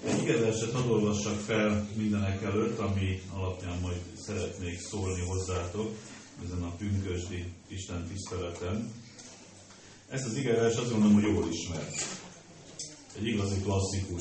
Egy igeverset hadd olvassak fel mindenek előtt, ami alapján majd szeretnék szólni hozzátok ezen a pünkösdi Isten tiszteleten. Ezt az igevers azt gondolom, hogy jól ismert. Egy igazi klasszikus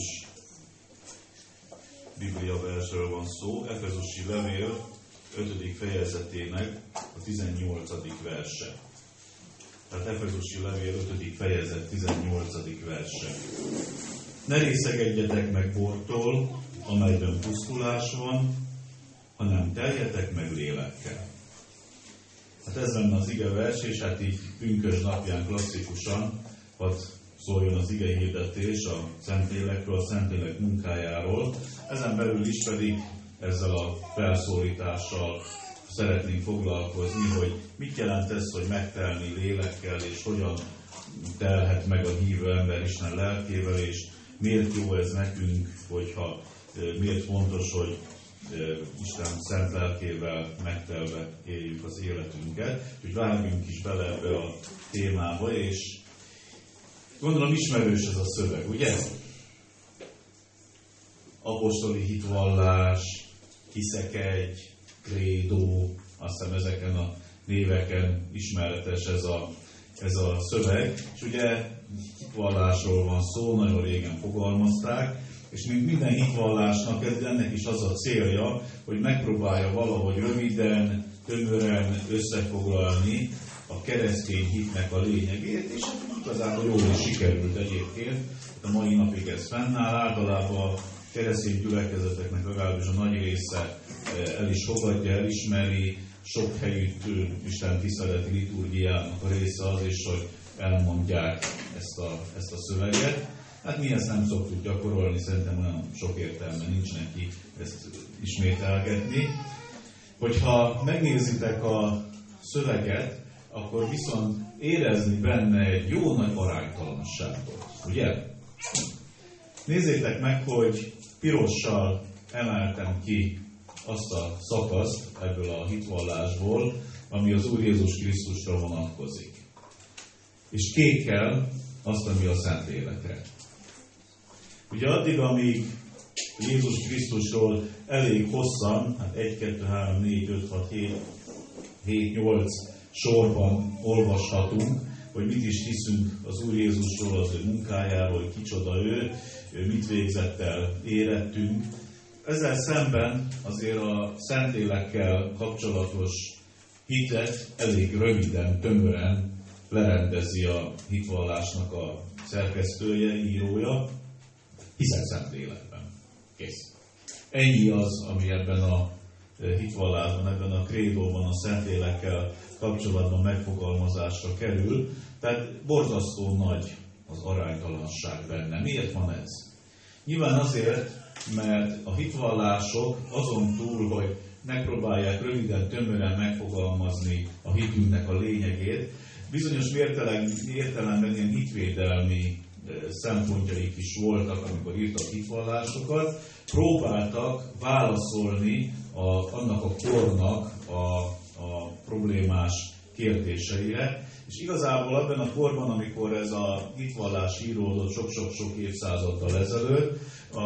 Biblia versről van szó, Efezusi levél 5. fejezetének a 18. verse. Tehát Efezusi levél 5. fejezet 18. verse. Ne részegedjetek meg bortól, amelyben pusztulás van, hanem teljetek meg lélekkel. Hát ez lenne az igevers, és hát így pünkösd napján klasszikusan, hadd szóljon az igehirdetés a Szentlélekről, a Szentlélek munkájáról. Ezen belül is pedig ezzel a felszólítással szeretnénk foglalkozni, hogy mit jelent ez, hogy megtelni lélekkel, és hogyan telhet meg a hívő ember Isten lelkével, és miért jó ez nekünk, hogyha miért fontos, hogy Isten szent lelkével megtelve éljük az életünket. Úgyhogy vágjunk is bele ebbe a témába, és gondolom ismerős ez a szöveg, ugye? Apostoli hitvallás, hiszek-egy, krédó, azt hiszem ezeken a néveken ismeretes ez a szöveg. És ugye hitvallásról van szó, nagyon régen fogalmazták, és mint minden hitvallásnak ennek is az a célja, hogy megpróbálja valahogy röviden, tömören összefoglalni a keresztény hitnek a lényegét, és igazából jól is sikerült egyébként. A mai napig ez fennáll, általában a keresztény gyülekezeteknek legalábbis a nagy része el is fogadja, elismeri, sok helyütt Isten tiszteleti liturgiának a része az is, hogy elmondják ezt a szöveget. Hát mi ezt nem szoktuk gyakorolni, szerintem olyan sok értelme nincs neki ezt ismételgetni. Hogyha megnézitek a szöveget, akkor viszont érezni benne egy jó nagy aránytalanságot, ugye? Nézzétek meg, hogy pirossal emeltem ki azt a szakaszt ebből a hitvallásból, ami az Úr Jézus Krisztusra vonatkozik. És kékkel azt, ami a Szentlélekre. Ugye addig, amíg Jézus Krisztusról elég hosszan, hát 1, 2, 3, 4, 5, 6, 7, 8 sorban olvashatunk, hogy mit is hiszünk az Úr Jézusról, az ő munkájáról, hogy kicsoda ő mit végzett el, érettünk. Ezzel szemben azért a Szentlélekkel kapcsolatos hitet elég röviden, tömören lerendezi a hitvallásnak a szerkesztője, írója. Hiszek Szentlélekben. Kész. Ennyi az, ami ebben a hitvallásban, ebben a krédóban a Szentlélekkel kapcsolatban megfogalmazásra kerül. Tehát borzasztó nagy az aránytalanság benne. Miért van ez? Nyilván azért, mert a hitvallások azon túl, hogy megpróbálják röviden, tömören megfogalmazni a hitünknek a lényegét, bizonyos értelemben ilyen hitvédelmi szempontjaik is voltak, amikor írtak hitvallásokat, próbáltak válaszolni annak a kornak a problémás kérdéseire, és igazából abban a korban, amikor ez a hitvallás íródott sok-sok évszázaddal ezelőtt,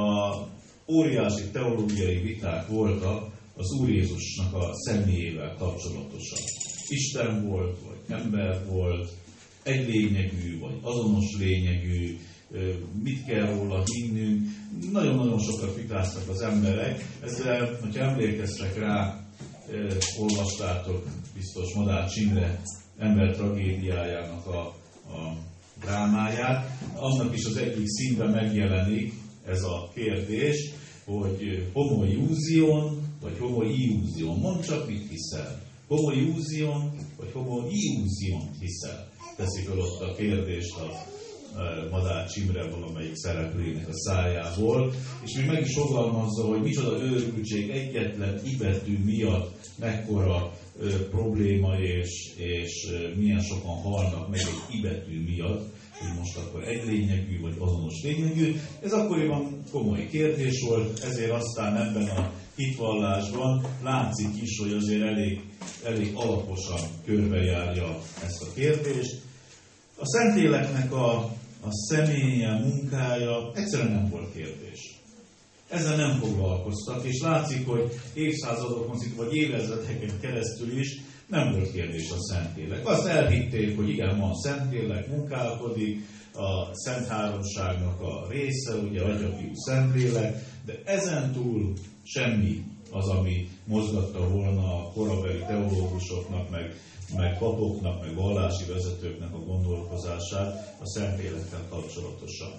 óriási teológiai viták voltak az Úr Jézusnak a személyével kapcsolatosan. Isten volt, vagy ember volt, egy lényegű, vagy azonos lényegű, mit kell róla hinnünk. Nagyon-nagyon sokat vitáztak az emberek. Ezzel, hogyha emlékeztek rá, olvastátok biztos Madách Imre ember tragédiájának a drámáját. Annak is az egyik színben megjelenik ez a kérdés, hogy homo iusion, vagy homo iusion. Mondd csak, mit hiszel. Homo iusion, vagy homo iusion hiszel. Teszik fel ott a kérdést a Madách Imre valamelyik szereplőjének a szájából, és még meg is fogalmazza, hogy micsoda őrültség egyetlen ibetű miatt mekkora probléma, és milyen sokan halnak meg egy ibetű miatt, hogy most akkor egy lényegű, vagy azonos lényegű. Ez akkoriban komoly kérdés volt, ezért aztán ebben a hitvallásban látszik is, hogy azért elég alaposan körbejárja ezt a kérdést. A Szentléleknek a személye, munkája egyszerűen nem volt kérdés. ezzel nem foglalkoztak, és látszik, hogy évszázadokon, vagy évezredeken keresztül is nem volt kérdés a Szentlélek. Azt elhitték, hogy igen, van Szentlélek, munkálkodik, a Szent Háromságnak a része, ugye Atya, Fiú, Szentlélek, de ezen túl semmi az, ami mozgatta volna a korabeli teológusoknak, meg papoknak, meg vallási vezetőknek a gondolkozását a Szentlélekkel kapcsolatosan.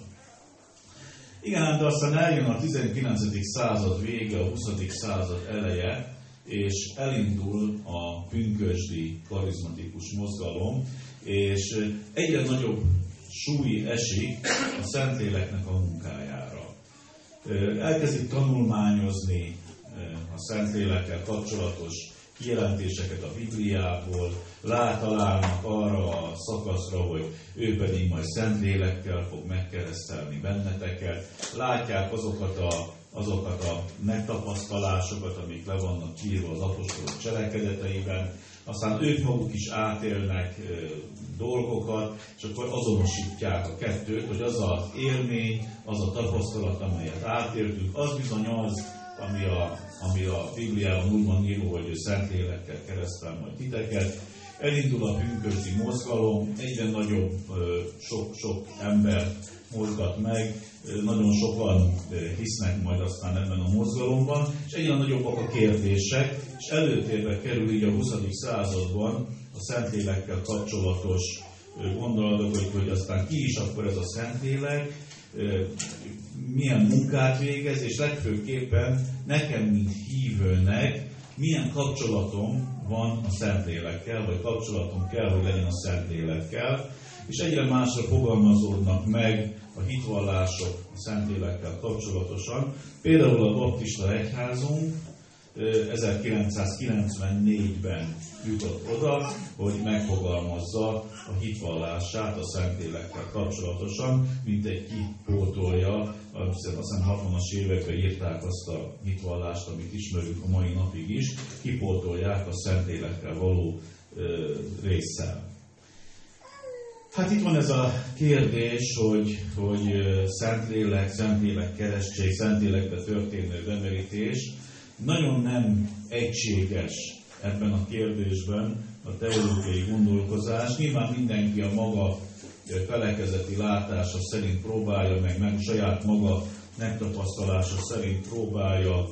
Igen, de aztán eljön a 19. század vége, a 20. század eleje, és elindul a pünkösdi karizmatikus mozgalom, és egyre nagyobb súly esik a Szentléleknek a munkájára. Elkezdik tanulmányozni a Szentlélekkel kapcsolatos kijelentéseket a Bibliából, találnak arra a szakaszra, hogy ő pedig majd Szentlélekkel fog megkeresztelni benneteket. Látják azokat a megtapasztalásokat, amik le vannak írva az apostolok cselekedeteiben, aztán ők maguk is átélnek dolgokat, és akkor azonosítják a kettőt, hogy az az élmény, az a tapasztalat, amelyet átéltünk, az bizony az, ami a Bibliában úgy van írva, hogy ő Szentlélekkel keresztel majd titeket. Elindul a pünkösdi mozgalom, egyre nagyobb, sok ember mozgat meg, nagyon sokan hisznek majd aztán ebben a mozgalomban, és egyre nagyobbak a kérdések, és előtérbe kerül így a 20. században a Szentlélekkel kapcsolatos gondolatok, hogy aztán ki is akkor ez a Szentlélek, milyen munkát végez, és legfőképpen nekem, mint hívőnek, milyen kapcsolatom van a Szentlélekkel, vagy kapcsolatom kell, hogy legyen a Szentlélekkel, és egyre másra fogalmazódnak meg a hitvallások a Szentlélekkel kapcsolatosan. Például a baptista egyházunk 1994-ben jutott oda, hogy megfogalmazza a hitvallását a Szentlélekkel kapcsolatosan, mint egy kipótolja, aztán 60-as években írták azt a hitvallást, amit ismerünk a mai napig is, kipótolják a Szentlélekkel való résszel. Hát itt van ez a kérdés, hogy Szentlélek keresztség, Szentlélekbe történő bemerítés. Nagyon nem egységes ebben a kérdésben a teológiai gondolkozás. Nyilván mindenki a maga felekezeti látása szerint próbálja meg saját maga megtapasztalása szerint próbálja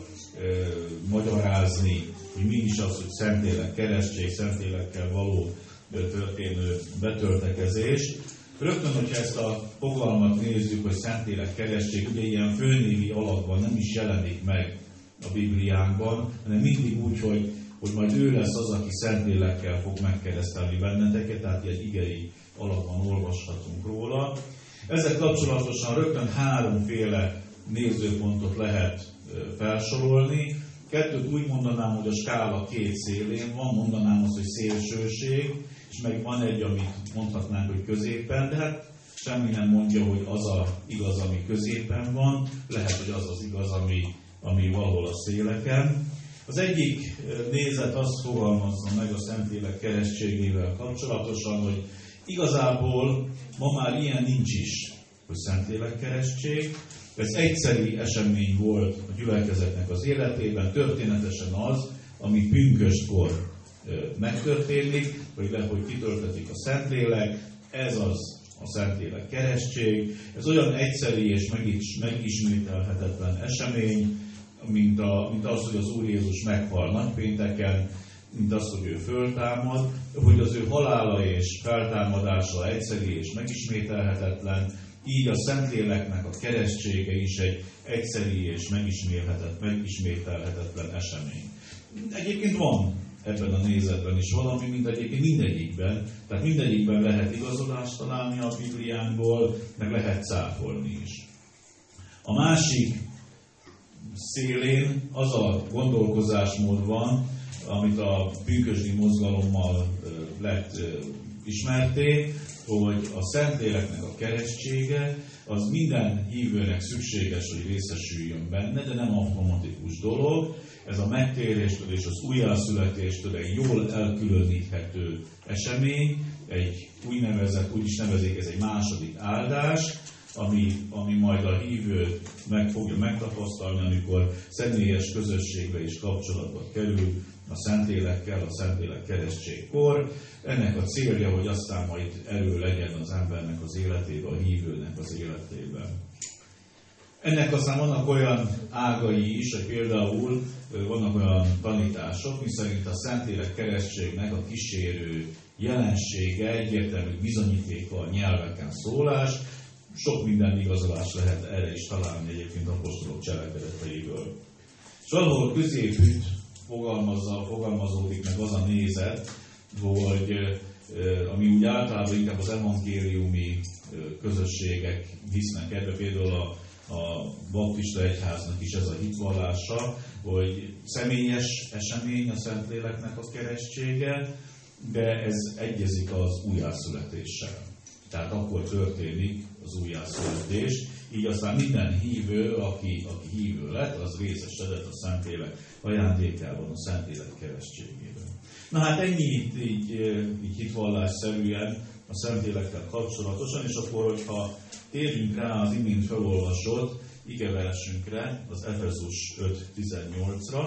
magyarázni, hogy mi is az, hogy Szentlélek keresztség, Szentlélekkel való történő betöltekezés. Rögtön, hogyha ezt a fogalmat nézzük, hogy Szentlélek keresztség, ugye ilyen főnévi alakban nem is jelenik meg a Bibliánkban, hanem mindig úgy, hogy majd ő lesz az, aki Szentlélekkel fog megkeresztelni benneteket, tehát egy igei alapban olvashatunk róla. Ezzel kapcsolatosan rögtön háromféle nézőpontot lehet felsorolni. Kettőt úgy mondanám, hogy a skála két szélén van, mondanám azt, hogy szélsőség, és meg van egy, amit mondhatnánk, hogy középen, de hát semmi nem mondja, hogy az a igaz, ami középen van, lehet, hogy az az igaz, ami valahol a széleken. Az egyik nézet azt fogalmazza meg a Szentlélek keresztségével kapcsolatosan, hogy igazából ma már ilyen nincs is, hogy Szentlélek keresztség. Ez egyszeri esemény volt a gyülekezetnek az életében, történetesen az, ami pünköstkor megtörténik, hogy kitöltetik a Szentlélek, ez az a Szentlélek keresztség. Ez olyan egyszeri és megismételhetetlen esemény, mint az, hogy az Úr Jézus meghal nagypénteken, mint az, hogy ő föltámad, hogy az ő halála és feltámadása egyszeri és megismételhetetlen, így a Szentléleknek a keresztsége is egy egyszeri és megismételhetetlen esemény. Egyébként van ebben a nézetben is valami, mint egyébként mindegyikben. Tehát mindegyikben lehet igazolást találni a Bibliánkból, meg lehet cáfolni is. A másik szélén az a gondolkozásmód van, amit a pünkösdi mozgalommal lett ismerté, hogy a Szentléleknek a keresztsége az minden hívőnek szükséges, hogy részesüljön benne, de nem automatikus dolog. Ez a megtéréstől és az újjászületéstől egy jól elkülöníthető esemény, egy úgy is nevezik, ez egy második áldás, ami majd a hívő meg fogja megtapasztalni, amikor személyes közösségbe és kapcsolatba kerül a Szentlélekkel, a Szentlélek keresztségkor. Ennek a célja, hogy aztán majd erő legyen az embernek az életében, a hívőnek az életében. Ennek aztán vannak olyan ágai is, hogy például vannak olyan tanítások, miszerint a Szentlélek keresztségnek a kísérő jelensége, egyértelmű bizonyítéka a nyelveken szólás. Sok minden igazolás lehet erre is találni egyébként apostolok cselekedeteiből. És valahol középütt fogalmazódik meg az a nézet, hogy ami úgy általában inkább az evangéliumi közösségek hisznek ebbe, például a baptista egyháznak is ez a hitvallása, hogy személyes esemény a Szentléleknek a keresztsége, de ez egyezik az újjászületéssel. Tehát akkor történik az újjászületés, így aztán minden hívő, aki hívő lett, az részesedett a Szentlélek ajándékában, a Szentlélek keresztségében. Na hát ennyi így hitvallásszerűen a Szentlélekkel kapcsolatosan, és akkor, hogyha térjünk rá az imént felolvasott igeversünkre, az Efezus 5.18-ra.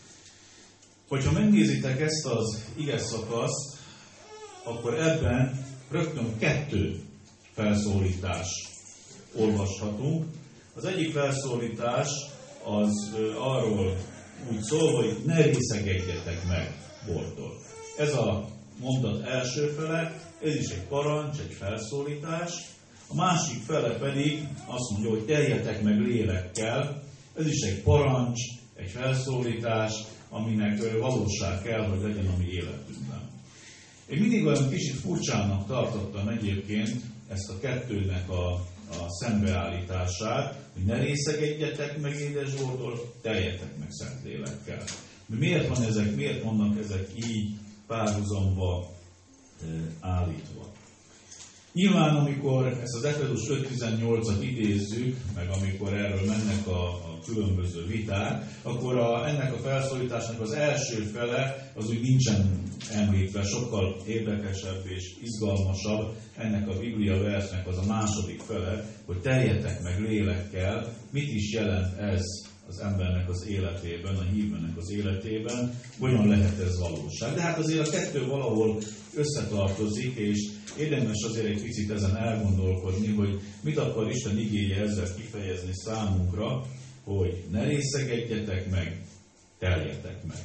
Hogyha megnézitek ezt az igeszakaszt, akkor ebben rögtön 2 felszólítást olvashatunk. Az egyik felszólítás az arról úgy szól, hogy ne részegedjetek meg bortól. Ez a mondat első fele, ez is egy parancs, egy felszólítás. A másik fele pedig azt mondja, hogy teljetek meg lélekkel. Ez is egy parancs, egy felszólítás, aminek valóság kell, hogy legyen a mi életünkben. Én mindig olyan kicsit furcsának tartottam egyébként ezt a kettőnek a szembeállítását, hogy ne részegedjetek meg édesbortól, teljetek meg Szentlélekkel. Miért vannak ezek így párhuzamba állítva? Nyilván, amikor ezt az Efezus 5.18-at idézzük, meg amikor erről mennek a különböző viták, akkor ennek a felszólításnak az első fele az úgy nincsen említve, sokkal érdekesebb és izgalmasabb ennek a Biblia versnek az a második fele, hogy teljetek meg lélekkel. Mit is jelent ez az embernek az életében, a hívőnek az életében, hogyan lehet ez valóság. De hát azért a kettő valahol összetartozik, és érdemes azért egy picit ezen elgondolkodni, hogy mit akar Isten igéje ezzel kifejezni számunkra, hogy ne részegedjetek meg, teljetek meg.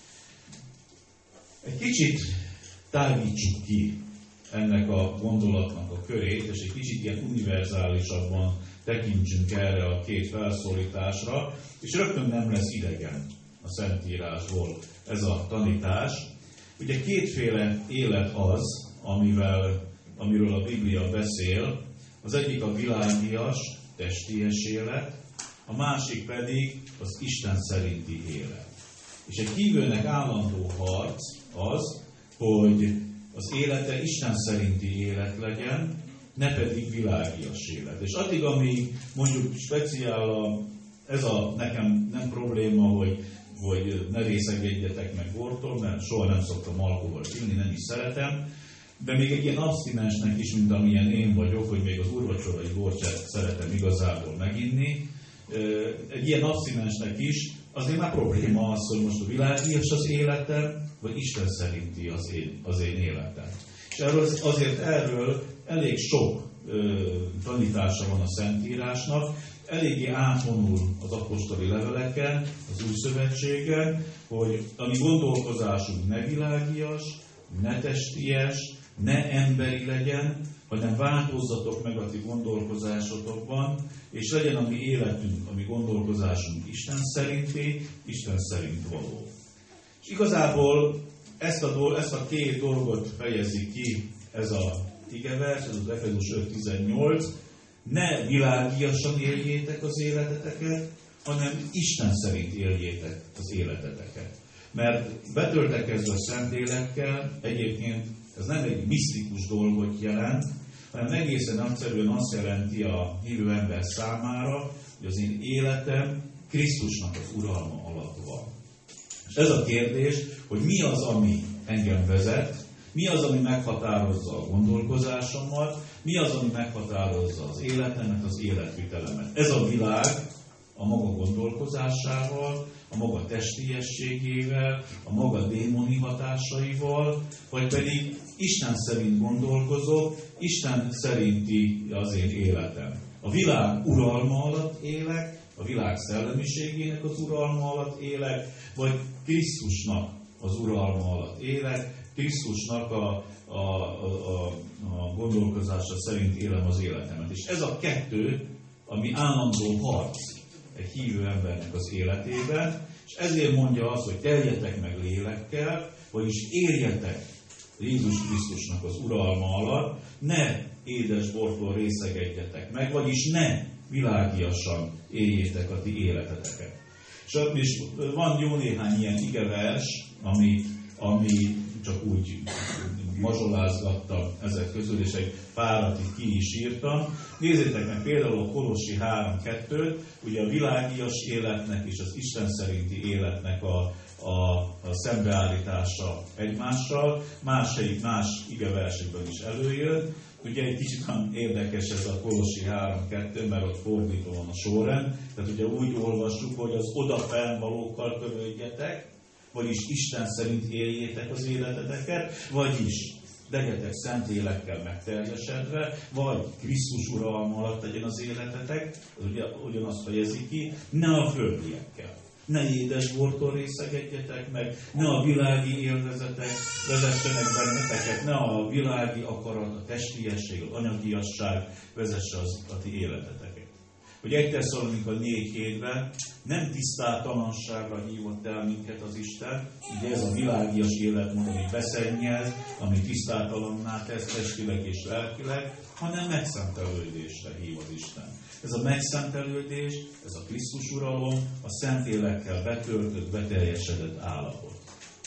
Egy kicsit tágítsuk ki ennek a gondolatnak a körét, és egy kicsit ilyen univerzálisabban tekintsünk erre a 2 felszólításra, és rögtön nem lesz idegen a Szentírásból ez a tanítás. Ugye 2 élet az, amiről a Biblia beszél. Az egyik a világias, testies élet, a másik pedig az Isten szerinti élet. És egy hívőnek állandó harc az, hogy az élete Isten szerinti élet legyen, ne pedig világias élet. És addig, amíg mondjuk speciál nekem nem probléma, hogy ne részegedjetek meg bortól, mert soha nem szoktam alkoholt inni, nem is szeretem, de még egy ilyen abstinensnek is, mint amilyen én vagyok, hogy még az úrvacsorai bort sem szeretem igazából meginni, egy ilyen abstinensnek is, azért már probléma az, hogy most a világias az életem, vagy Isten szerinti az én életem. És erről elég sok tanítása van a Szentírásnak, eléggé átvonul az apostoli leveleken, az Új Szövetségen, hogy a mi gondolkozásunk ne világias, ne testies, ne emberi legyen, hanem változzatok meg a ti gondolkozásotokban, és legyen a mi életünk, a mi gondolkozásunk Isten szerinti, Isten szerint való. És igazából ezt a 2 dolgot fejezi ki ez az igevers, ez az Efezus 5.18, ne világiasan éljétek az életeteket, hanem Isten szerint éljétek az életeteket. Mert betöltekezve Szentlélekkel egyébként ez nem egy misztikus dolgot jelent, hanem egészen egyszerűen azt jelenti a hívő ember számára, hogy az én életem Krisztusnak az uralma alatt van. És ez a kérdés, hogy mi az, ami engem vezet, Mi az, ami meghatározza a gondolkozásomat, mi az, ami meghatározza az életemet, az életvitelemet. Ez a világ a maga gondolkozásával, a maga testiességével, a maga démoni hatásaival, vagy pedig Isten szerint gondolkozok, Isten szerinti az én életem. A világ uralma alatt élek, a világ szellemiségének az uralma alatt élek, vagy Krisztusnak az uralma alatt élek, Krisztusnak a gondolkozása szerint élem az életemet. És ez a kettő, ami állandó harc egy hívő embernek az életében, és ezért mondja azt, hogy teljetek meg lélekkel, vagyis éljetek Jézus Krisztusnak az uralma alatt, ne édes bortól részegedjetek meg, vagyis ne világiasan éljétek a ti életeteket. És van jó néhány ilyen igevers, ami csak úgy mazsolázgattam ezek közül, és egy párat itt ki is írtam. Nézzétek meg például a Kolossi 3.2, ugye a világias életnek és az Isten szerinti életnek a szembeállítása egymással, más igeversekben is előjön. Ugye egy kicsit érdekes ez a Kolossi 3.2, mert ott fordítva van a sorrend. Tehát ugye úgy olvassuk, hogy az odafennvalókkal törődjetek, vagyis Isten szerint éljétek az életeteket, vagyis legyetek szent lélekkel megteljesedve, vagy Krisztus uralma alatt legyen az életetek, ugye ugyanazt fejezi ki, ne a földiekkel. Ne édes bortól részegedjetek meg, ne a világi élvezetek vezessenek benneteket, ne a világi akarat, a testiesség, az anyagiasság vezesse a ti életeteket. Hogy 1 Tesszalonika 4.7-ben nem tisztátalanságra hívott el minket az Isten, ugye ez a világias életmód, ami beszennyez, ami tisztátalanná tesz testileg és lelkileg, hanem megszentelődésre hív az Isten. Ez a megszentelődés, ez a Krisztus uralom, a Szentlélekkel betöltött, beteljesedett állapot.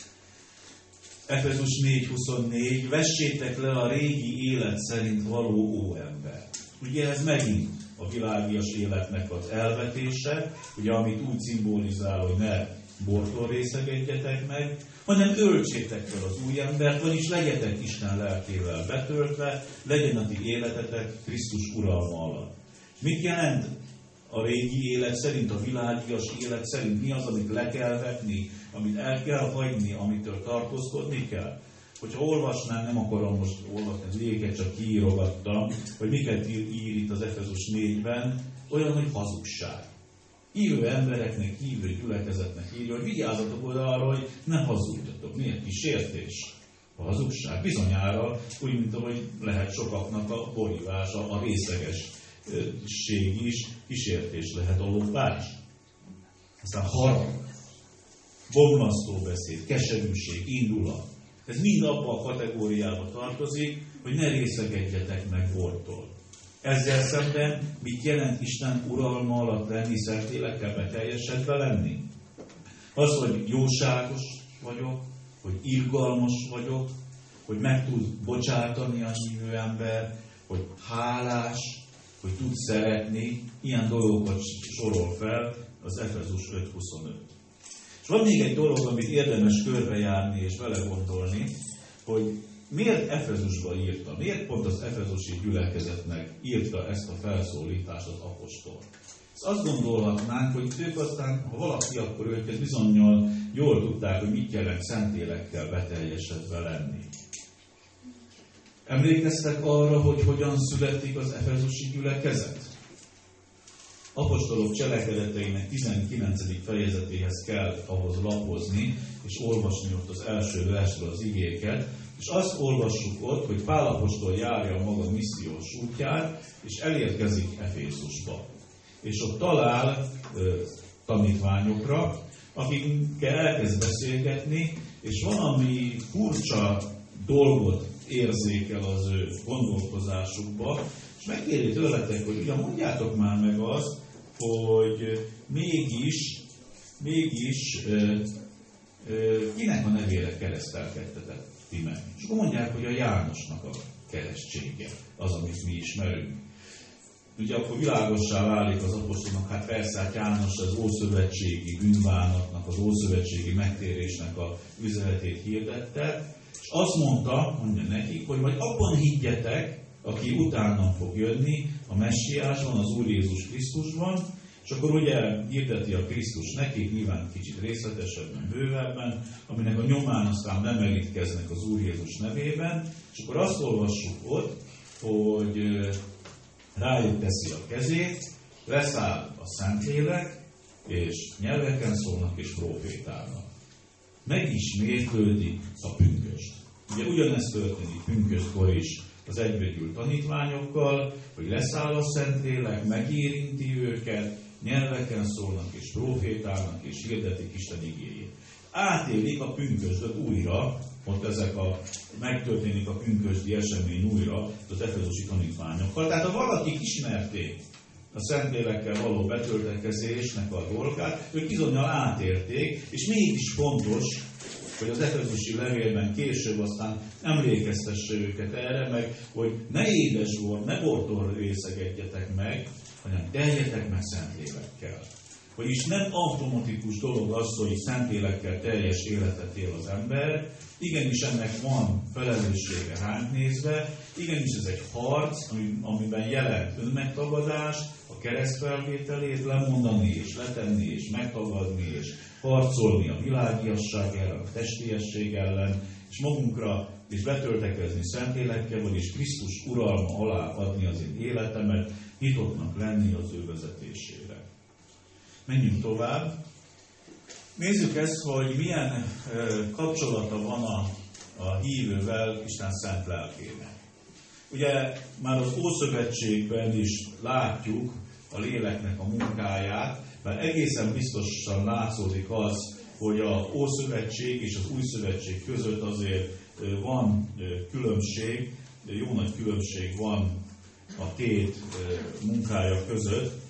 Efezus 4.24, vessétek le a régi élet szerint való óember. Ugye ez megint a világias életnek az elvetése, ugye amit úgy szimbolizál, hogy ne bortól részegedjetek meg, hanem öltsétek fel az új embert, vagyis legyetek Isten lelkével betöltve, legyen a ti életetek Krisztus uralma alatt. Mit jelent a régi élet szerint, a világias élet szerint? Mi az, amit le kell vetni, amit el kell hagyni, amitől tartózkodni kell? Hogyha olvasnám, nem akarom most olvasni, az igéket csak kiírogattam, hogy miket ír itt az Efezus 4-ben, olyan, hogy hazugság. Hívő embereknek, hívő gyülekezetnek írja, hogy vigyázzatok oda arra, hogy ne hazudjatok. Miért? Kísértés. A hazugság bizonyára, úgy, mint ahogy lehet sokaknak a borívása, a részegesség is, kísértés lehet a lopás. Aztán harag, bomlasztó beszéd, keserűség, indulat. Ez mind abba a kategóriába tartozik, hogy ne részegedjetek meg bortól. Ezzel szemben mit jelent Isten uralma alatt lenni, szent lélekkel beteljesedve lenni? Az, hogy jóságos vagyok, hogy irgalmas vagyok, hogy meg tud bocsátani a hívő ember, hogy hálás, hogy tud szeretni, ilyen dolgokat sorol fel az Efezus 5.25. És van még egy dolog, amit érdemes körbejárni és vele gondolni, hogy miért Efezusba írta, miért pont az efezusi gyülekezetnek írta ezt a felszólítást az apostol. Azt gondolhatnánk, hogy ők aztán, ha valaki, akkor ők ezt bizonnyal jól tudták, hogy mit jelent Szentlélekkel beteljesedve lenni. Emlékeztek arra, hogy hogyan születik az efezusi gyülekezet? Apostolok cselekedeteinek 19. fejezetéhez kell ahhoz lapozni, és olvasni ott az első versről az igéket, és azt olvassuk ott, hogy Pál apostol járja a maga missziós útját, és elérkezik Efézusba. És ott talál tanítványokra, akikkel elkezd beszélgetni, és valami furcsa dolgot érzékel az ő gondolkozásukba, és megkéri tőletek, hogy ugyan mondjátok már meg azt, hogy mégis kinek a nevére keresztelkedtetek ti meg? És akkor mondják, hogy a Jánosnak a keresztsége, az, amit mi ismerünk. Ugye akkor világossá válik az apostolnak, hát persze, hát János az ószövetségi bűnbánatnak, az ószövetségi megtérésnek a üzenetét hirdette, és És azt mondja nekik, hogy majd abban higgyetek, aki utánam fog jönni, a Messiásban, az Úr Jézus Krisztusban, és akkor ugye hirdeti a Krisztus nekik, nyilván kicsit részletesebben, bővebben, aminek a nyomán aztán bemerítkeznek az Úr Jézus nevében, és akkor azt olvassuk ott, hogy rájuk teszi a kezét, leszáll a Szentlélek, és nyelveken szólnak és profétálnak. Megismétlődik a pünkösd. Ugye ugyanezt történik pünkösdkor is az egybegyűlt tanítványokkal, hogy leszáll a Szentlélek, megérinti őket, nyelveken szólnak és profétálnak és hirdetik Isten igéjét. Átélik a pünkösdöt újra, ott megtörténik a pünkösdi esemény újra az efezusi tanítványokkal. Tehát ha valakik ismerték a Szentlélekkel való betöltekezésnek a dolgát, ők bizonnyal átérték, és mégis fontos, hogy az efezusi levélben később aztán emlékeztesse őket erre, meg hogy ne édesbor, ne bortól részegedjetek meg, hanem teljetek meg Szentlélekkel. Vagyis nem automatikus dolog az, hogy Szentlélekkel teljes életet él az ember, igenis ennek van felelőssége ránk nézve, igenis ez egy harc, amiben jelent önmegtagadást, a keresztfelvételét lemondani és letenni és megtagadni és harcolni a világiasság ellen, a testiesség ellen, és magunkra és betöltekezni Szentlélekkel, vagyis Krisztus uralma alá adni az én életemet, nyitottnak lenni az ő vezetésére. Menjünk tovább. Nézzük ezt, hogy milyen kapcsolata van a hívővel Isten szent lelkének. Ugye már az Ószövetségben is látjuk a léleknek a munkáját, mert egészen biztosan látszódik az, hogy az Ószövetség és az Új Szövetség között azért van különbség, jó nagy különbség van a két munkája között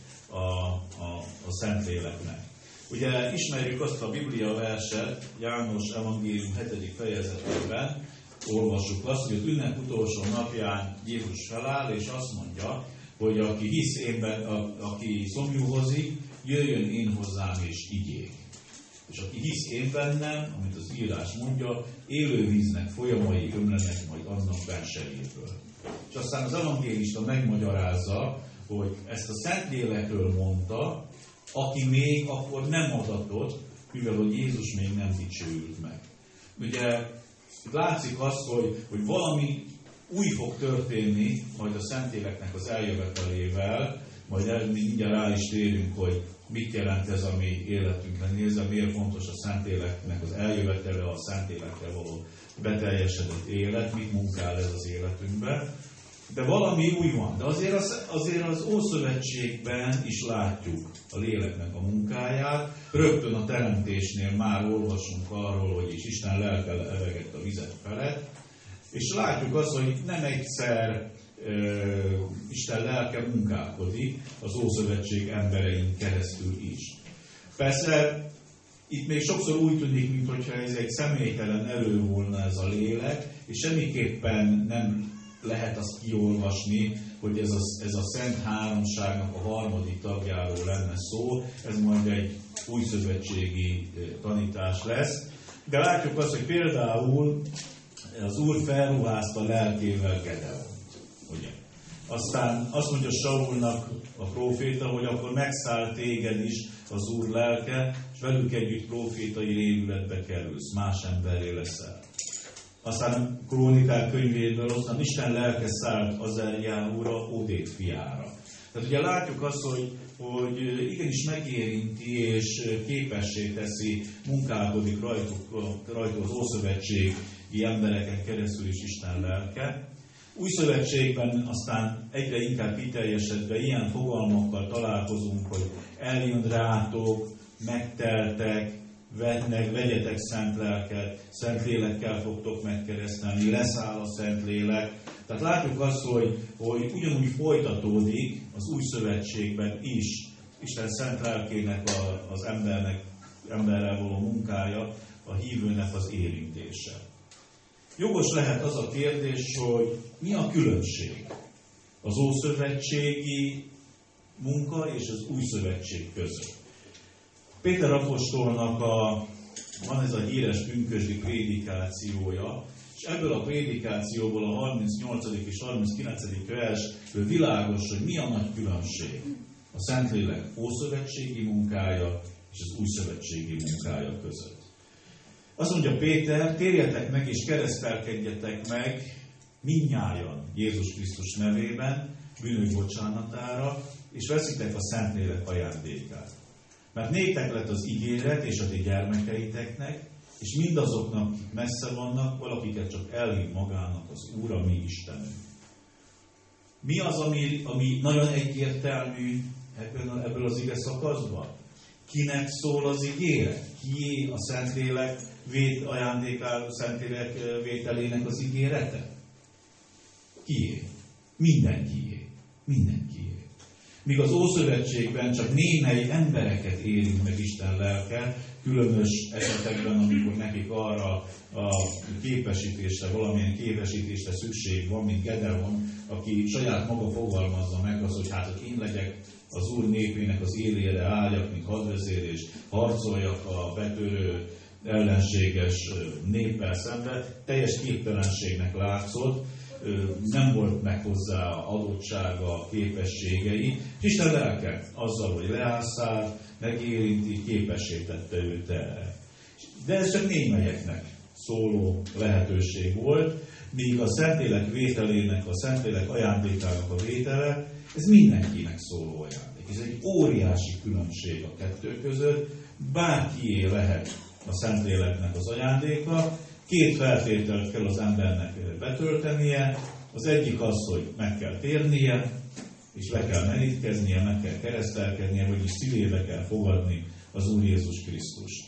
a Szentléleknek. Ugye ismerjük azt a Biblia verset, János Evangélium 7. fejezetében, olvassuk azt, hogy az ünnep utolsó napján Jézus feláll, és azt mondja, hogy aki hisz énben, aki szomjúhozik, jöjjön én hozzám és igyék. És aki hisz én bennem, amit az írás mondja, élő víznek folyamai ömlenek majd annak bensejéből. És aztán az evangélista megmagyarázza, hogy ezt a Szentlélekről mondta, aki még akkor nem adatott, mivel hogy Jézus még nem dicsőült meg. Ugye látszik az, hogy valami új fog történni majd a Szentléleknek az eljövetelével, majd mindjárt rá is térünk, hogy mit jelent ez a mi életünkre nézve, miért fontos a Szentléleknek az eljövetele, a Szentlélekkel való beteljesedett élet, mit munkál ez az életünkben. De valami új van. De azért az Ószövetségben is látjuk a léleknek a munkáját. Rögtön a teremtésnél már olvasunk arról, hogy is Isten lelke levegett a vizek felett. És látjuk azt, hogy nem egyszer Isten lelke munkálkodik az Ószövetség emberein keresztül is. Persze itt még sokszor úgy tűnik, mintha ez egy személytelen erő volna ez a lélek, és semmiképpen nem lehet azt kiolvasni, hogy ez a Szent Háromságnak a harmadik tagjáról lenne szó, ez majd egy újszövetségi tanítás lesz. De látjuk azt, hogy például az Úr felruházta lelkével Gedeont. Ugye? Aztán azt mondja Saulnak a próféta, hogy akkor megszáll téged is az Úr lelke, és velük együtt prófétai révületbe kerülsz, más emberré leszel. Aztán Krónikák könyvéből aztán Isten lelke szállt Azerjáhúra, Odéd fiára. Tehát ugye látjuk azt, hogy igenis megérinti és képessé teszi, munkálkodik rajtuk az Ószövetségi embereken keresztül is Isten lelke. Új szövetségben aztán egyre inkább kiteljesedve ilyen fogalmakkal találkozunk, hogy eljön rátok, megteltek, vegyetek szent lelket, szent lélekkel fogtok megkeresztelni, leszáll a szent lélek. Tehát látjuk azt, hogy ugyanúgy folytatódik az új szövetségben is Isten szent lelkének az emberrel való munkája, a hívőnek az érintése. Jogos lehet az a kérdés, hogy mi a különbség az ószövetségi munka és az új szövetség között. Péter apostolnak van ez a híres pünkösdi prédikációja, És ebből a prédikációból a 38. és 39. versből világos, hogy mi a nagy különbség a Szentlélek ószövetségi munkája és az újszövetségi munkája között. Azt mondja Péter, térjetek meg és keresztelkedjetek meg mindnyájan Jézus Krisztus nevében, bűnök bocsánatára, és veszitek a Szentlélek ajándékát. Mert néktek lett az ígéret és a ti gyermekeiteknek, és mindazoknak, akik messze vannak, valakiket csak elhív magának az Úr, a mi Istenünk. Mi az, ami nagyon egyértelmű ebből az ige szakaszban? Kinek szól az ígéret? Kié a Szentlélek ajándékára, Szentlélek vételének az ígérete? Kié? Mindenkié. Mindenkié. Míg az Ószövetségben csak némely embereket érint meg Isten lelke, különös esetekben, amikor nekik arra a képesítésre, valamilyen képesítésre szükség van, mint Gedeon, aki saját maga fogalmazza meg az, hogy hát én legyek az Úr népének az élére, álljak, mint hadvezér, és harcoljak a betörő ellenséges néppel szemben, teljes képtelenségnek látszott, nem volt meg hozzá adottsága, képességei, és Isten lelke azzal, hogy leászál, megérinti, képessé tette őt erre. De ez csak némelyeknek szóló lehetőség volt, míg a Szentlélek vételének, a Szentlélek ajándékának a vétele, ez mindenkinek szóló ajándék. Ez egy óriási különbség a kettő között, bárkié lehet a Szentléleknek az ajándéka, két feltételt kell az embernek betöltenie, az egyik az, hogy meg kell térnie, és le kell merítkeznie, meg kell keresztelkednie, vagyis szívébe kell fogadni az Úr Jézus Krisztust.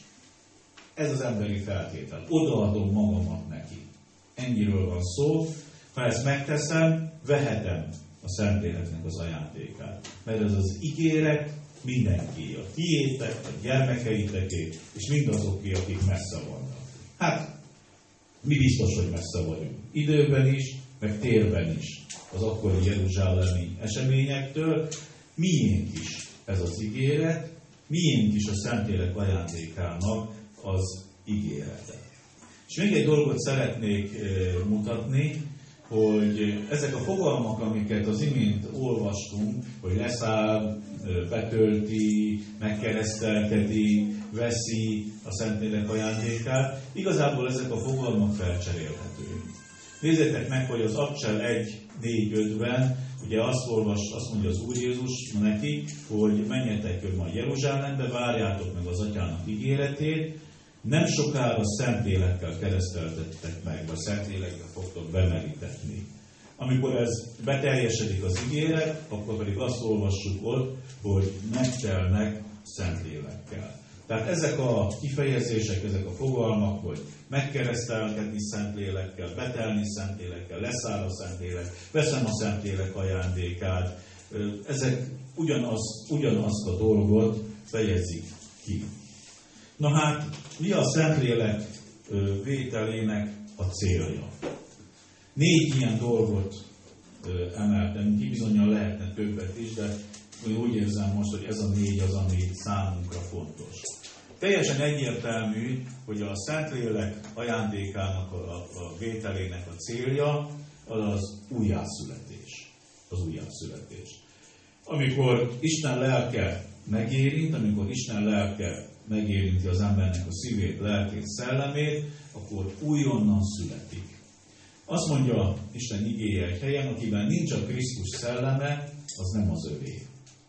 Ez az emberi feltétel. Odaadom magamat neki. Ennyiről van szó. Ha ezt megteszem, vehetem a Szentléleknek az ajándékát. Mert ez az ígéret mindenki, a tiétek, a gyermekeiteké, és mindazoké, akik messze vannak. Hát, mi biztos, hogy messze vagyunk. Időben is, meg térben is. Az akkori jeruzsálemi eseményektől. Miénk is ez az ígéret, miénk is a Szentlélek ajándékának az ígérete. És még egy dolgot szeretnék mutatni, hogy ezek a fogalmak, amiket az imént olvastunk, hogy leszáll, betölti, megkeresztelkedi, veszi a Szentlélek ajándékát, igazából ezek a fogalmak felcserélhetők. Nézzétek meg, hogy az Abcsel 1:4-5-ben, ugye azt mondja az Úr Jézus neki, hogy menjetek majd Jeruzsálembe, várjátok meg az Atyának ígéretét, nem sokára Szentlélekkel kereszteltettek meg, vagy Szentlélekkel fogtok bemerítetni. Amikor ez beteljesedik az ígéret, akkor pedig azt olvassuk ott, hogy megtelnek Szentlélekkel. Tehát ezek a kifejezések, ezek a fogalmak, hogy megkeresztelkedni Szentlélekkel, betelni Szentlélekkel, leszáll a Szentlélek, veszem a Szentlélek ajándékát, ezek ugyanazt a dolgot fejezik ki. Na hát, mi a Szentlélek vételének a célja? 4 ilyen dolgot emeltem ki, bizonyan lehetne többet is, de úgy érzem most, hogy ez a 4 az, ami számunkra fontos. Teljesen egyértelmű, hogy a Szentlélek ajándékának a vételének a célja az újjászületés. Az újjászületés. Amikor Isten lelke megérint, amikor Isten lelke megérinti az embernek a szívét, lelkét, szellemét, akkor újonnan születik. Azt mondja Isten igéje egy helyen, akiben nincs a Krisztus szelleme, az nem az övé.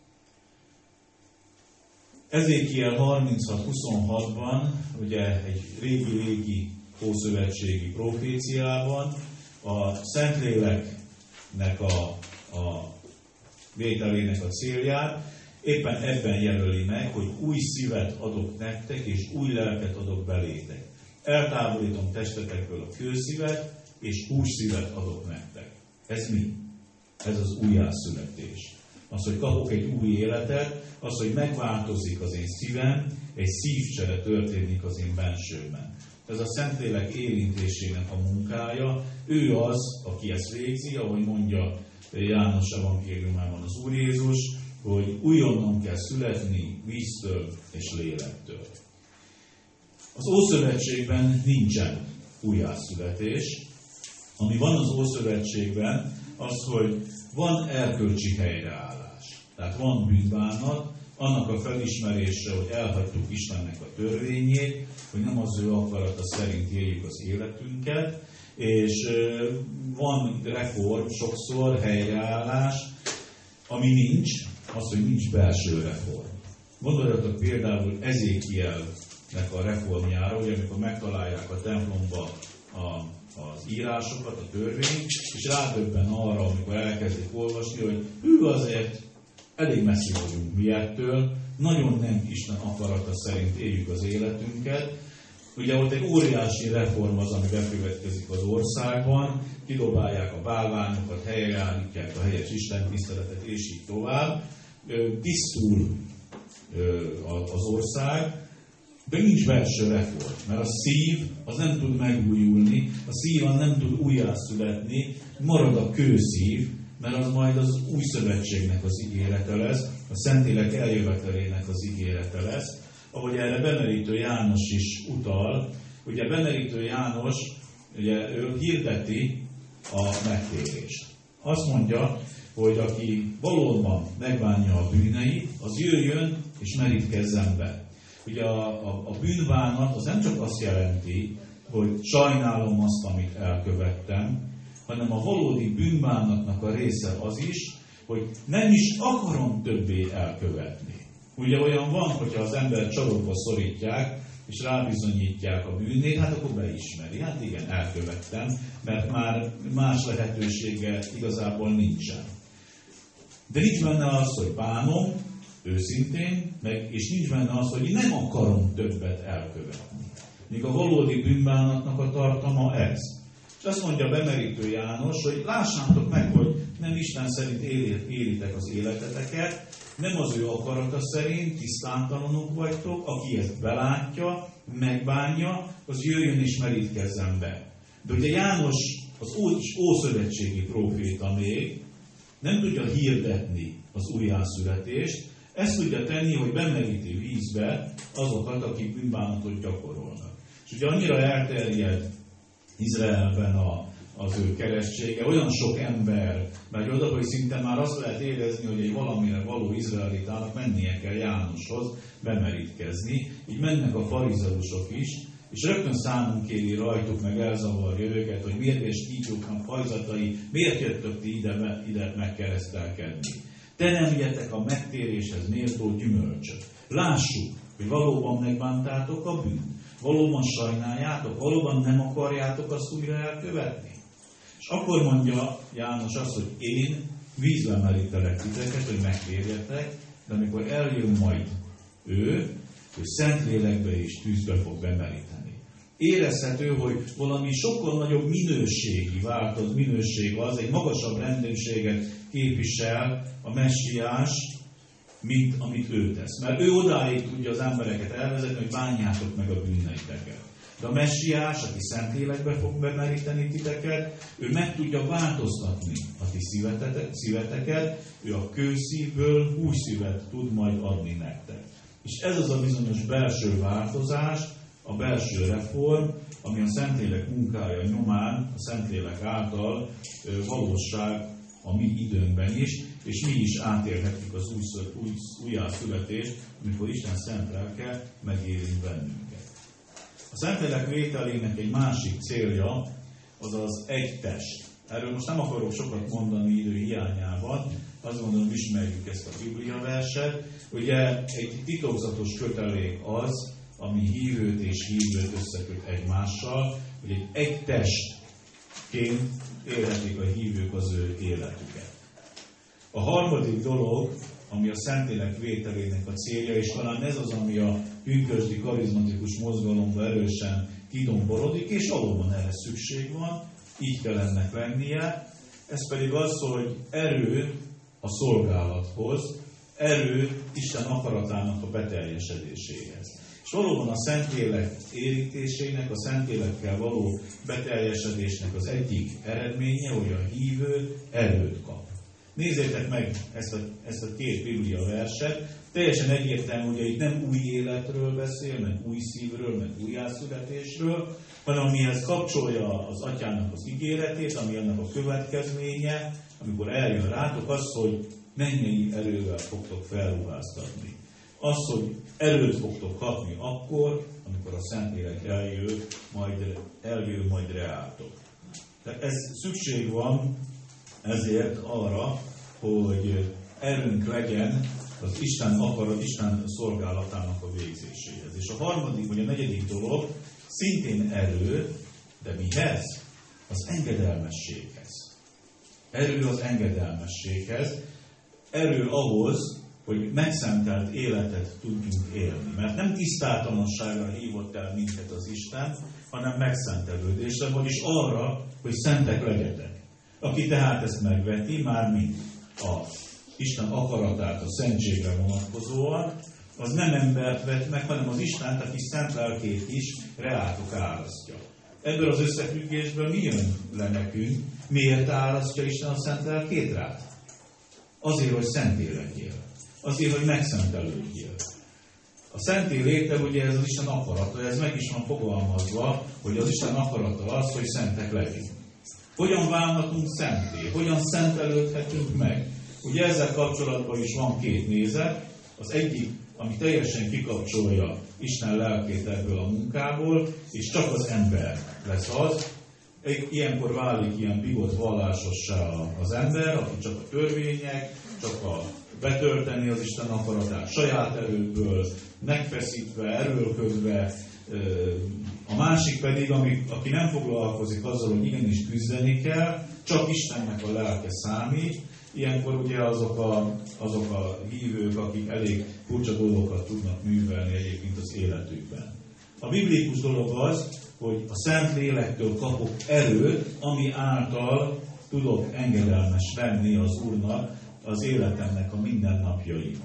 Ezékiel 36:26-ban, ugye egy régi ószövetségi proféciában a Szentléleknek a vételének a célját éppen ebben jelöli meg, hogy új szívet adok nektek, és új lelket adok belétek. Eltávolítom testetekből a kőszívet, és hússzívet adok nektek. Ez mi? Ez az újjászületés. Az, hogy kapok egy új életet, az, hogy megváltozik az én szívem, egy szívcsere történik az én bensőmben. Ez a Szentlélek érintésének a munkája, ő az, aki ezt végzi, ahogy mondja János evangéliumában az Úr Jézus, hogy újonnan kell születni víztől és lélektől. Az Ószövetségben nincsen újjászületés, ami van az Ószövetségben, az, hogy van erkölcsi helyreállás. Tehát van bűnbánat, annak a felismerése, hogy elhagytuk Istennek a törvényét, hogy nem az ő akarata szerint éljük az életünket, és van reform, sokszor helyreállás, ami nincs, az, hogy nincs belső reform. Gondoljatok például Ezékielnek a reformjára, hogy amikor megtalálják a templomba az írásokat, a törvényt, és rádöbben arra, amikor elkezdik olvasni, hogy azért elég messzi vagyunk mi ettől, nagyon nem Isten akarata szerint éljük az életünket. Ugye ott egy óriási reform az, ami bekövetkezik az országban, kidobálják a bálványokat, helyreállítják a helyes istentiszteletet, és így tovább. Tisztul az ország, de nincs belső reform, mert a szív az nem tud megújulni, a szív nem tud újjászületni, marad a kőszív, mert az majd az új szövetségnek az ígérete lesz, a Szentlélek eljövetelének az ígérete lesz, ahogy erre Bemerítő János is utal. Ugye Bemerítő János, ugye ő hirdeti a megtérést. Azt mondja, hogy aki valóban megbánja a bűneit, az jöjjön és merítkezzen be. Ugye a bűnbánat az nem csak azt jelenti, hogy sajnálom azt, amit elkövettem, hanem a valódi bűnbánatnak a része az is, hogy nem is akarom többé elkövetni. Ugye olyan van, hogyha az ember csalókba szorítják, és rábizonyítják a bűnét, hát akkor beismeri. Hát igen, elkövettem, mert már más lehetősége igazából nincsen. De nincs benne az, hogy bánom, őszintén, és nincs benne az, hogy nem akarom többet elkövetni. Míg a valódi bűnbánatnak a tartalma ez. És azt mondja Bemerítő János, hogy lássátok meg, hogy nem Isten szerint élitek az életeteket, nem az ő akarata szerint, tisztántalanok vagytok, aki ezt belátja, megbánja, az jöjjön és merítkezzen be. De ugye János, az ószövetségi próféta még nem tudja hirdetni az újjászületést, ezt tudja tenni, hogy bemeríti vízbe azokat, akik bűnbánatot gyakorolnak. És ugye annyira elterjed Izraelben az ő keresztsége, olyan sok ember megy oda, hogy szinte már azt lehet érezni, hogy egy valamire való izraelitának mennie kell Jánoshoz bemerítkezni. Így mennek a farizeusok is, és rögtön számon kéri rajtuk, meg elzavarja őket, hogy miért és kígyóknak fajzatai, miért jöttök ti ide megkeresztelkedni. Te nem vigyettek a megtéréshez méltó gyümölcsöt. Lássuk, hogy valóban megbántátok a bűnt. Valóban sajnáljátok, valóban nem akarjátok azt újra elkövetni. És akkor mondja János azt, hogy én vízben merítelek titeket, hogy megtérjetek, de amikor eljön majd ő Szentlélekbe és tűzbe fog bemeríteni. Érezhető, hogy valami sokkal nagyobb minőség az, egy magasabb rendőrséget képvisel a messiás, mint amit ő tesz. Mert ő odáig tudja az embereket elvezetni, hogy bánjátok meg a bűneiteket. De a messiás, aki Szentlélekbe fog bemeríteni titeket, ő meg tudja változtatni a ti szíveteket, ő a kőszívből új szívet tud majd adni nektek. És ez az a bizonyos belső változás, a belső reform, ami a Szentlélek munkája nyomán, a Szentlélek által valóság a mi időnkben is, és mi is átélhetjük az újjászületést, amikor Isten szent lelke megérint bennünket. A Szentlélek vételének egy másik célja az az egy test. Erről most nem akarok sokat mondani idő hiányában, azt gondolom, ismerjük ezt a Biblia verset. Ugye egy titokzatos kötelék az, ami hívőt és hívőt összeköt egymással, hogy egy testként élhetik a hívők az ő életüket. A harmadik dolog, ami a Szentlélek vételének a célja, és talán ez az, ami a pünkösdi karizmatikus mozgalomban erősen kidomborodik, és valóban erre szükség van, így kell ennek lennie, ez pedig az, hogy erő a szolgálathoz, erő Isten akaratának a beteljesedéséhez. És valóban a Szentlélek érítésének, a Szentlélekkel való beteljesedésnek az egyik eredménye, hogy a hívő erőt kap. Nézzétek meg ezt a két Biblia verset. Teljesen egyértelmű, hogy itt nem új életről beszél, meg új szívről, meg újjászületésről, hanem amihez kapcsolja az atyának az ígéretét, ami annak a következménye, amikor eljön rátok, az, hogy mennyei erővel fogtok felruháztatni. Az, hogy erőt fogtok kapni akkor, amikor a Szentlélek eljön majd reátok. Tehát ez szükség van ezért arra, hogy erőnk legyen az Isten akarat, Isten szolgálatának a végzéséhez. És a harmadik, vagy a negyedik dolog szintén erő, de mihez? Az engedelmességhez. Erő az engedelmességhez. Erő ahhoz, hogy megszentelt életet tudjunk élni. Mert nem tisztátalanságra hívott el minket az Isten, hanem megszentelődésre, vagyis arra, hogy szentek legyetek. Aki tehát ezt megveti, mármint a Isten akaratát a szentségre vonatkozóan, az nem embert vet meg, hanem az Istent, aki szent lelkét is reátok árasztja. Ebből az összefüggésből mi jön le nekünk? Miért árasztja Isten a szent lelkét rá? Azért, hogy szenté legyél. Azért, hogy megszentelődjél. A szenté léte, ugye ez az Isten akarata, ez meg is van fogalmazva, hogy az Isten akarata az, hogy szentek legyünk. Hogyan válhatunk szenté? Hogyan szentelődhetünk meg? Ugye ezzel kapcsolatban is van két nézet. Az egyik, ami teljesen kikapcsolja Isten lelkét ebből a munkából, és csak az ember lesz az. Ilyenkor válik ilyen bigott vallásossá az ember, aki csak a törvények, csak a betölteni az Isten akaratát saját erőből, megfeszítve, erőlködve. A másik pedig, aki nem foglalkozik azzal, hogy igenis küzdeni kell, csak Istennek a lelke számít. Ilyenkor ugye azok a hívők, akik elég furcsa dolgokat tudnak művelni egyébként az életükben. A biblikus dolog az, hogy a Szent Lélektől kapok erőt, ami által tudok engedelmes lenni az Úrnak az életemnek a mindennapjaiban.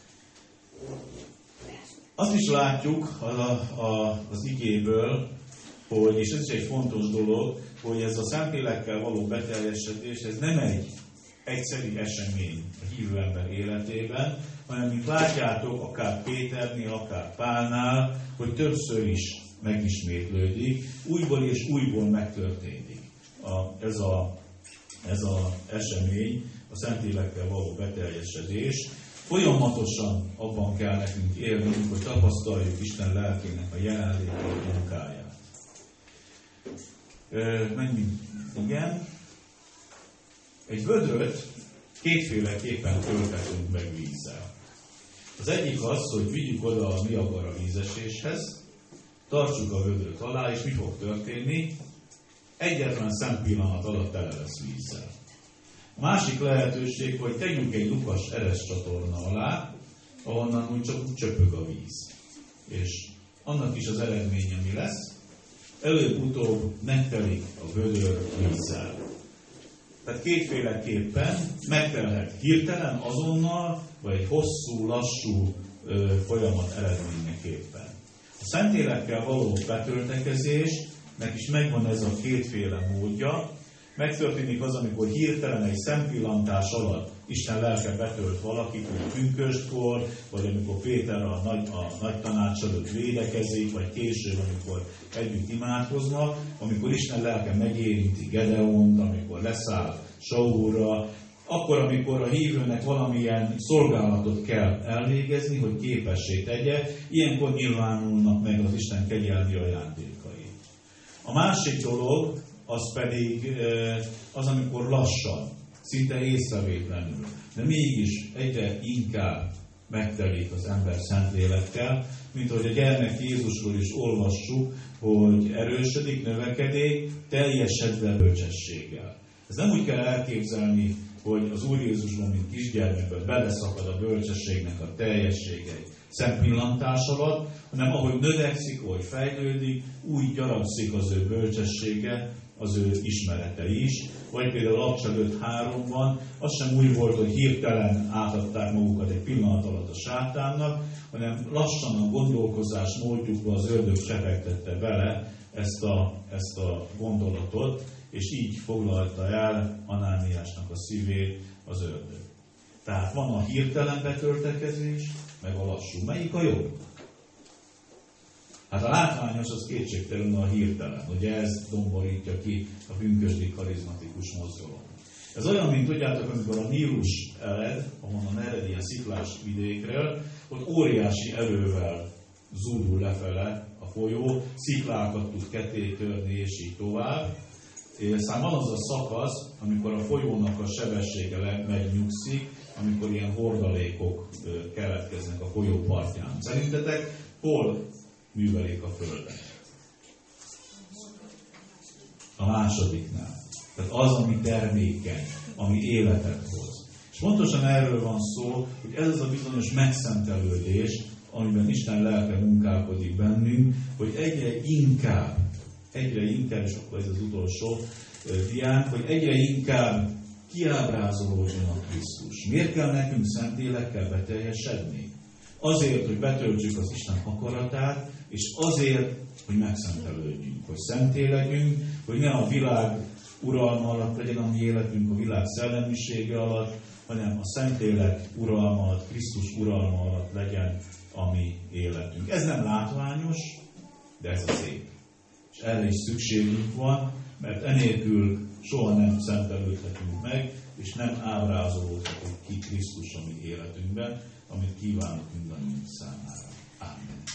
Azt is látjuk az igéből, hogy, és ez is egy fontos dolog, hogy ez a Szentlélekkel való beteljesedés, ez nem egy egyszerű esemény a hívő ember életében, hanem mint látjátok, akár Péternél, akár Pálnál, hogy többször is megismétlődik, újból és újból megtörténik ez az esemény, a Szentlélekkel való beteljesedés. Folyamatosan abban kell nekünk élnünk, hogy tapasztaljuk Isten lelkének a jelenlétét, munkáját. Menjünk, igen. Egy vödröt kétféleképpen tölthetünk meg vízzel. Az egyik az, hogy vigyük oda a niagara vízeséshez, tartsuk a vödröt alá, és mi fog történni? Egyetlen szempillanat alatt tele lesz vízzel. A másik lehetőség, hogy tegyünk egy lukas eres csatorna alá, ahonnan úgy csak úgy csöpög a víz. És annak is az eredménye mi lesz? Előbb-utóbb megtelik a vödör vízzel. Tehát kétféleképpen megtelhet hirtelen, azonnal, vagy egy hosszú, lassú folyamat eredményeképpen. A Szentlélekkel való betöltekezésnek is megvan ez a kétféle módja. Megtörténik az, amikor hirtelen egy szempillantás alatt Isten lelke betölt valakit, hogy pünköstkor, vagy amikor Péter a nagy tanács előtt védekezik, vagy később, amikor együtt imádkoznak, amikor Isten lelke megérinti Gedeont, amikor leszáll Saulra, akkor, amikor a hívőnek valamilyen szolgálatot kell elvégezni, hogy képessé tegye, ilyenkor nyilvánulnak meg az Isten kegyelmi ajándékai. A másik dolog, az pedig az, amikor lassan, szinte észrevétlenül, de mégis egyre inkább megtelik az ember Szentlélekkel, mint ahogy a gyermek Jézusról is olvassuk, hogy erősödik, növekedik, teljesedve bölcsességgel. Ez nem úgy kell elképzelni, hogy az Úr Jézusban, mint kisgyermekben beleszakad a bölcsességnek a teljessége szempillantás alatt, hanem ahogy növekszik, ahogy fejlődik, úgy gyaragszik az ő bölcsessége, az ő ismerete is. Vagy például Acts 5:3-ban, az sem úgy volt, hogy hirtelen átadták magukat egy pillanat alatt a sátánnak, hanem lassan a gondolkozás módjukba az ördög csepegtette bele ezt a gondolatot, és így foglalta el Anániásnak a szívét az ördög. Tehát van a hirtelen betöltekezés, meg a lassú. Melyik a jobb? Hát a látványos az kétségtelenül a hirtelen. Ugye ez domborítja ki a pünkösdi karizmatikus mozgalom. Ez olyan, mint tudjátok, amikor a Nílus ered, ahonnan ered ilyen sziklás vidékről, ott óriási erővel zúdul lefele a folyó, sziklákat tud ketté törni, és így tovább. És aztán van az a szakasz, amikor a folyónak a sebessége megnyugszik, amikor ilyen hordalékok keletkeznek a folyó partján. Szerintetek hol művelik a földet? A másodiknál. Tehát az, ami termékeny, ami életet hoz. És pontosan erről van szó, hogy ez az a bizonyos megszentelődés, amiben Isten lelke munkálkodik bennünk, hogy egyre inkább, és akkor ez az utolsó dián, hogy egyre inkább kiábrázolódjon a Krisztus. Miért kell nekünk szent lélekkel beteljesedni? Azért, hogy betöltsük az Isten akaratát, és azért, hogy megszentelődjünk, hogy szenté legyünk, hogy ne a világ uralma alatt legyen a mi életünk, a világ szellemisége alatt, hanem a Szentlélek uralma alatt, Krisztus uralma alatt legyen a mi életünk. Ez nem látványos, de ez a szép. És erre is szükségünk van, mert enélkül soha nem szentelődhetünk meg, és nem ábrázolódhatunk ki Krisztus a mi életünkben, amit kívánok mindannyiunk számára. Ámen.